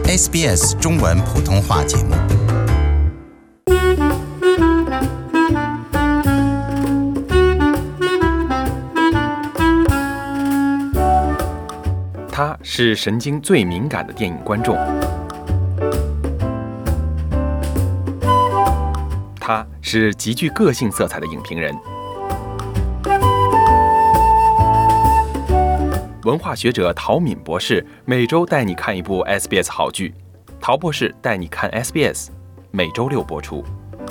SBS 中文普通话节目。 他是神经最敏感的电影观众，他是极具个性色彩的影评人，文化学者陶敏博士每周带你看一部 SBS 好剧，陶博士带你看 SBS， 每周六播出。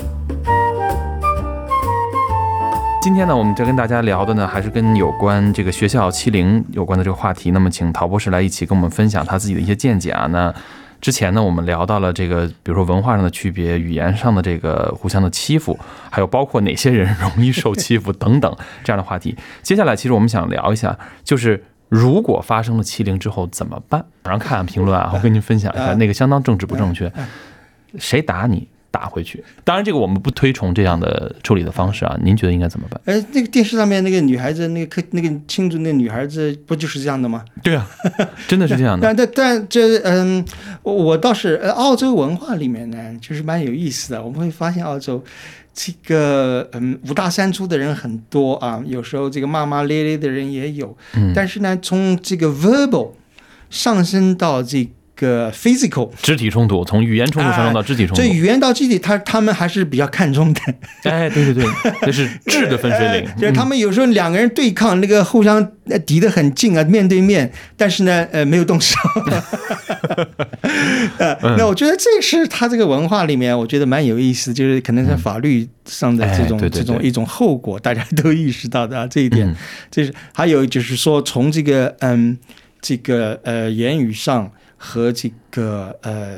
今天呢，我们在跟大家聊的呢，还是跟有关这个学校欺凌有关的这个话题。那么，请陶博士来一起跟我们分享他自己的一些见解啊。那之前呢，我们聊到了这个，比如说文化上的区别、语言上的这个互相的欺负，还有包括哪些人容易受欺负等等这样的话题。接下来，其实我们想聊一下，就是如果发生了欺凌之后怎么办？然后看评论啊，我跟您分享一下，那个相当政治不正确，谁打你？打回去。当然，这个我们不推崇这样的处理的方式啊。您觉得应该怎么办？ 那个电视上面那个女孩子，那个庆祝那个女孩子，不就是这样的吗？ 对啊，真的是这样的。 但这我倒是澳洲文化里面呢，就是蛮有意思的。我们会发现澳洲这个五大三粗的人很多啊，有时候这个骂骂咧咧的人也有。但是呢，从这个 verbal 上升到这个physical 肢体冲突，从语言冲突上升到肢体冲突， 这语言到肢体，他们还是比较看重的。 哎，对对对，这是质的分水岭。 就是他们有时候两个人对抗，那个互相敌得很近啊，面对面，但是呢，没有动手。那我觉得这是他这个文化里面，我觉得蛮有意思，就是可能在法律上的这种一种后果，大家都意识到的啊，这一点。这是还有就是说，从这个言语上。和这个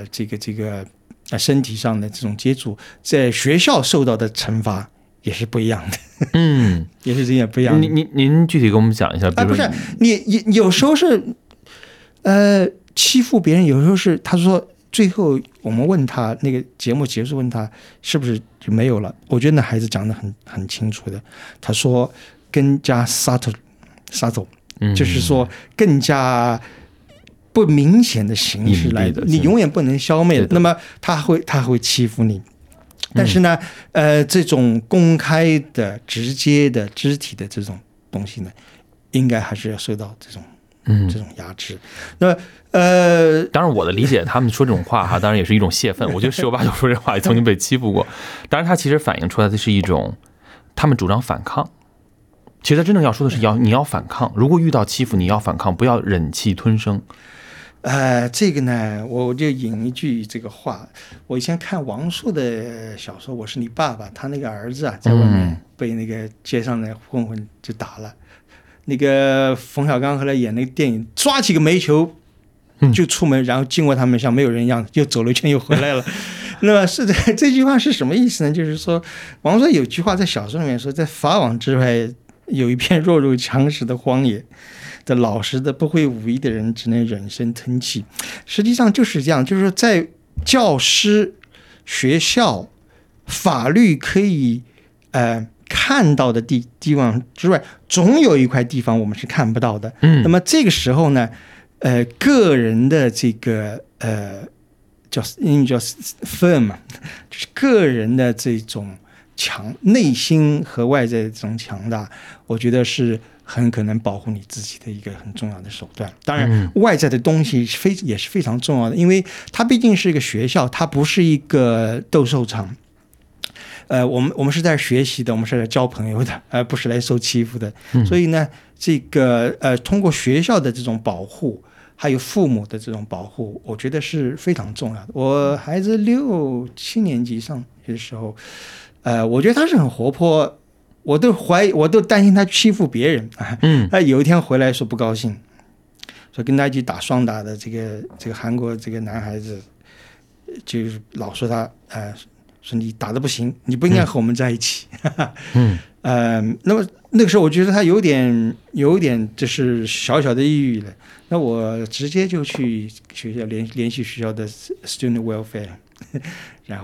身体上的这种接触，在学校受到的惩罚也是不一样的。也是这样不一样的。 您具体给我们讲一下，比如说， 不是你有时候是欺负别人，有时候是他说最后我们问他那个节目结束问他是不是就没有了？我觉得那孩子讲得很清楚的，他说更加subtle，就是说更加不明显的形式来的，你永远不能消灭的。那么他会欺负你，但是呢，这种公开的、直接的、肢体的这种东西呢，应该还是要受到这种压制。那当然我的理解，他们说这种话哈，当然也是一种泄愤。我觉得10有8九说这话也曾经被欺负过，当然他其实反映出来的是一种他们主张反抗。其实他真正要说的是你要反抗，如果遇到欺负你要反抗，不要忍气吞声。 这个呢，我就引一句这个话。我以前看王朔的小说《我是你爸爸》，他那个儿子啊，在外面被那个街上的混混就打了。那个冯小刚后来演那个电影，抓起个煤球就出门，然后经过他们像没有人一样，又走了一圈又回来了。那么是这句话是什么意思呢？就是说，王朔有句话在小说里面说，在法网之外有一片弱肉强食的荒野。的老实的不会武艺的人只能忍声吞气，实际上就是这样，就是说在教师、学校、法律可以看到的地方之外，总有一块地方我们是看不到的。那么这个时候呢，个人的这个英语叫 firm， 就是个人的这种内心和外在的这种强大，我觉得是很可能保护你自己的一个很重要的手段。当然外在的东西也是非常重要的，因为它毕竟是一个学校，它不是一个斗兽场。我们是在学习的，我们是来交朋友的，而不是来受欺负的。所以呢，这个通过学校的这种保护，还有父母的这种保护，我觉得是非常重要的。我孩子6、7年级上学的时候，我觉得他是很活泼。我都担心他欺负别人。他有一天回来说不高兴，说跟他一起打双打的这个韩国这个男孩子，就是老说他说你打得不行，你不应该和我们在一起。那么那个时候我觉得他有点就是小小的抑郁了。那我直接就去学校联系学校的 student welfare， 然后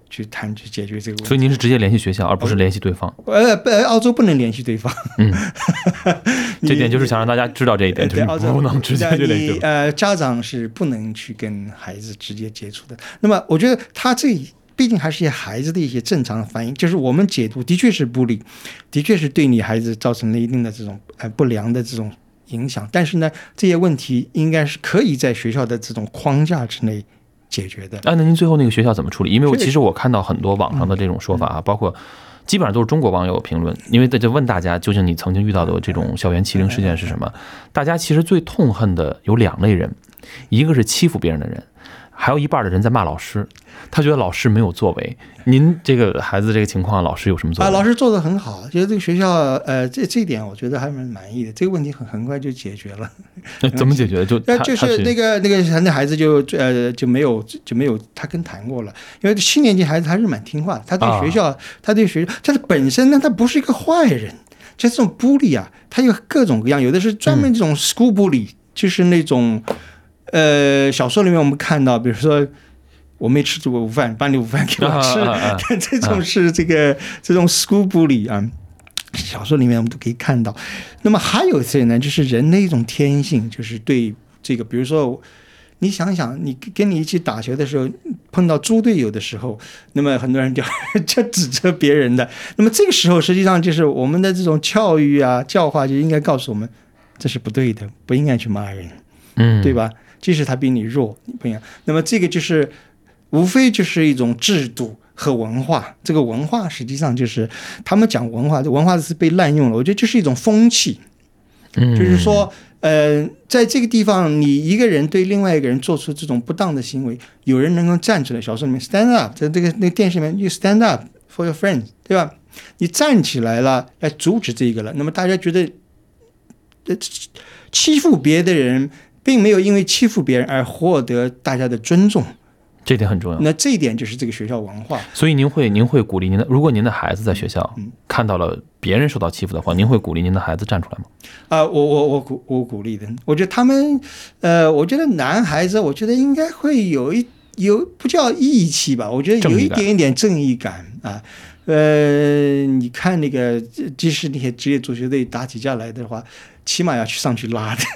去谈去解决这个问题。 所以您是直接联系学校，而不是联系对方？ 澳洲不能联系对方。 这点就是想让大家知道这一点，就是不能直接联系对方。 家长是不能去跟孩子直接接触的。那么我觉得他这毕竟还是一些孩子的一些正常的反应，就是我们解读的确是不利，的确是对你孩子造成了一定的这种不良的这种影响。但是呢，这些问题应该是可以在学校的这种框架之内解决的。 那您最后那个学校怎么处理？因为其实我看到很多网上的这种说法啊，包括基本上都是中国网友评论，因为就问大家究竟你曾经遇到的这种校园欺凌事件是什么？大家其实最痛恨的有2类人，一个是欺负别人的人，还有一半的人在骂老师，他觉得老师没有作为。您这个孩子这个情况，老师有什么作为？ 老师做得很好，觉得这个学校这一点我觉得还蛮满意的。这个问题很快就解决了。 怎么解决？ 就是那孩子就没有他跟谈过了，因为7年级孩子还是蛮听话的，他对学校但是本身呢他不是一个坏人。就这种bully啊，他有各种各样，有的是专门这种 school bully，就是那种小说里面我们看到，比如说我没吃过午饭，把你午饭给我吃，这种是这种 school bully 啊，小说里面我们都可以看到。那么还有一些呢，就是人的一种天性，就是对这个，比如说你想想，你跟你一起打球的时候碰到猪队友的时候，那么很多人就指责别人的。那么这个时候实际上就是我们的这种教育啊、教化就应该告诉我们，这是不对的，不应该去骂人，对吧？即使他比你弱，你不应该。那么这个就是无非就是一种制度和文化。这个文化实际上就是他们讲文化，文化是被滥用了，我觉得就是一种风气。就是说在这个地方你一个人对另外一个人做出这种不当的行为，有人能够站出来，小说里面 stand up， 在那电视里面 you stand up for your friends， 对吧？你站起来了来阻止这个了，那么大家觉得欺负别的人并没有因为欺负别人而获得大家的尊重， 这点很重要。 那这一点就是这个学校文化。 所以您会鼓励如果您的孩子在学校看到了别人受到欺负的话，您会鼓励您的孩子站出来吗？ 我鼓励的。我觉得他们我觉得男孩子，我觉得应该会有不叫义气吧，我觉得有一点点正义感啊。你看那个，即使那些职业足球队打起架来的话，起码要上去拉的，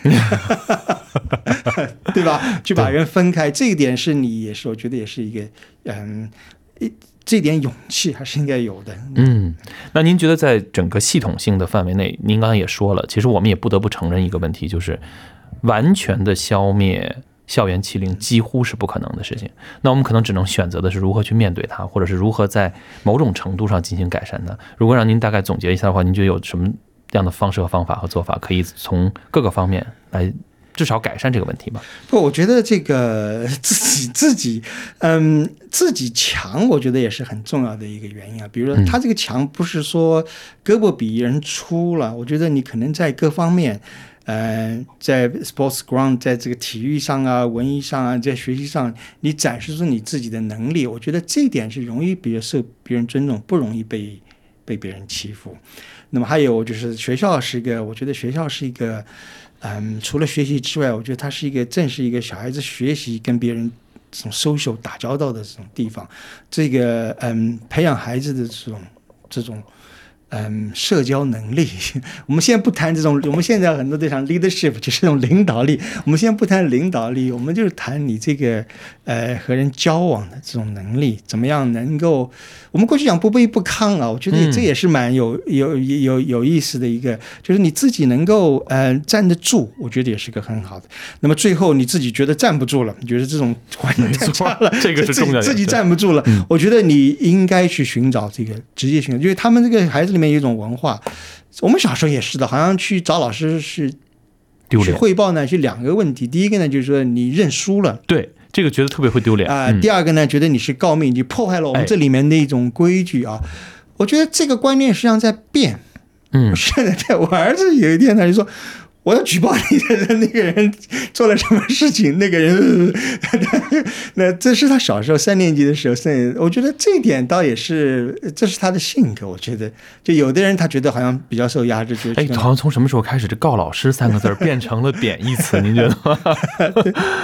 对吧？去把人分开，这一点是你也是，我觉得也是一个这点勇气还是应该有的。 那您觉得在整个系统性的范围内，您刚才也说了，其实我们也不得不承认一个问题，就是完全的消灭校园欺凌几乎是不可能的事情。那我们可能只能选择的是如何去面对它，或者是如何在某种程度上进行改善它。如果让您大概总结一下的话，您觉得有什么样的方式和方法和做法可以从各个方面来至少改善这个问题吧？ 我觉得这个自己强，我觉得也是很重要的一个原因啊。比如说他这个强不是说胳膊比人粗了，我觉得你可能在各方面在 sports ground， 在这个体育上啊、文艺上啊、在学习上，你展示出你自己的能力，我觉得这一点是容易受别人尊重，不容易被别人欺负。那么还有就是学校是一个，我觉得学校是一个除了学习之外，我觉得它是正是一个小孩子学习跟别人这种 social 打交道的这种地方。这个培养孩子的这种社交能力，我们现在不谈这种，我们现在很多都讲 leadership， 就是这种领导力。我们现在不谈领导力，我们就是谈你这个和人交往的这种能力，怎么样能够，我们过去讲不卑不亢啊，我觉得这也是蛮有意思的一个，就是你自己能够站得住，我觉得也是个很好的。那么最后你自己觉得站不住了，你觉得这种环境太差了， 这个是重要的， 自己站不住了，我觉得你应该去寻找这个直接寻找，因为他们这个孩子里面有一种文化，我们小时候也是的，好像去找老师是丢脸，去汇报呢，是2个问题。第一个呢，就是说你认输了， 对，这个觉得特别会丢脸第二个呢，觉得你是告密，你破坏了我们这里面的一种规矩啊。我觉得这个观念实际上在变。现在我儿子有一天他就说，我要举报你的人，那个人做了什么事情，那个人那这是他小时候3年级的时候，我觉得这一点倒也是，这是他的性格。我觉得就有的人他觉得好像比较受压制， 好像从什么时候开始这告老师3个字变成了贬义词，您觉得吗？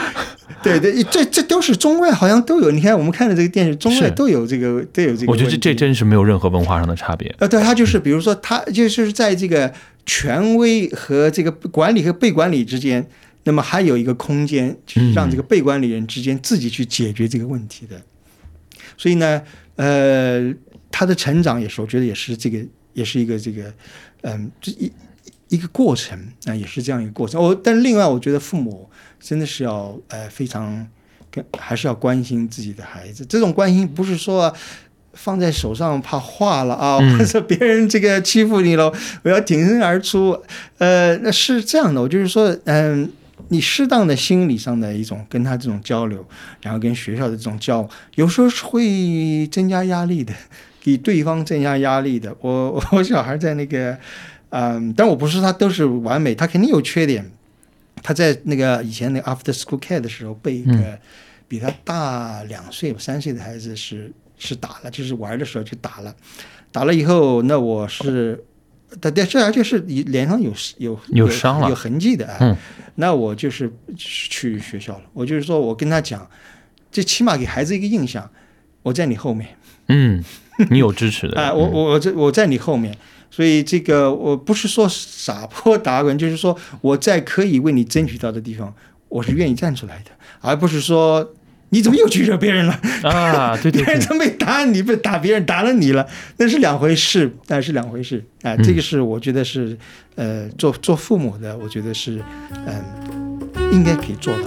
对对，这都是中外好像都有。你看我们看的这个电视，中外都有这个我觉得这真是没有任何文化上的差别。 对，他就是比如说他就是在这个权威和这个管理和被管理之间，那么还有一个空间，就是让这个被管理人之间自己去解决这个问题的。所以呢，他的成长也是，我觉得也是这个，也是一个这个，一个过程啊，也是这样一个过程。但是另外，我觉得父母真的是要非常还是要关心自己的孩子。这种关心不是说放在手上怕化了啊，或者别人这个欺负你了，我要挺身而出。那是这样的，我就是说，你适当的心理上的一种跟他这种交流，然后跟学校的这种交往，有时候是会增加压力的，给对方增加压力的。我小孩在那个，但我不是他都是完美，他肯定有缺点。他在那个以前那个 After School Care 的时候，被一个比他大2岁3岁的孩子是打了，就是玩的时候就打了以后，那我是。而且是脸上有伤了，有痕迹的。那我就是去学校了。我就是说我跟他讲，这起码给孩子一个印象，我在你后面。 你有支持的。 我在你后面，所以这个我不是说撒泼打滚，就是说我在可以为你争取到的地方，我是愿意站出来的，而不是说。你怎么又去惹别人了啊？对， 别人没打你，不打别人，打了你了，那是两回事，是两回事啊。这个是我觉得是做父母的，我觉得是应该可以做到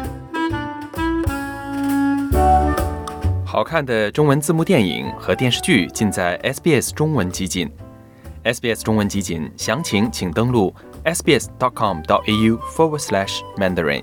的。好看的中文字幕电影和电视剧尽在 SBS 中文集锦。SBS 中文集锦详情请登录 sbs.com.au/Mandarin。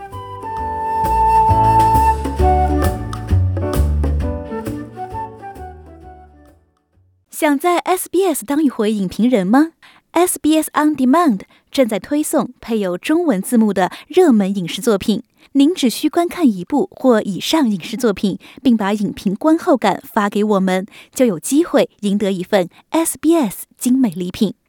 想在 SBS 当一回影评人吗？ SBS On Demand 正在推送配有中文字幕的热门影视作品，您只需观看一部或以上影视作品，并把影评观后感发给我们，就有机会赢得一份 SBS 精美礼品。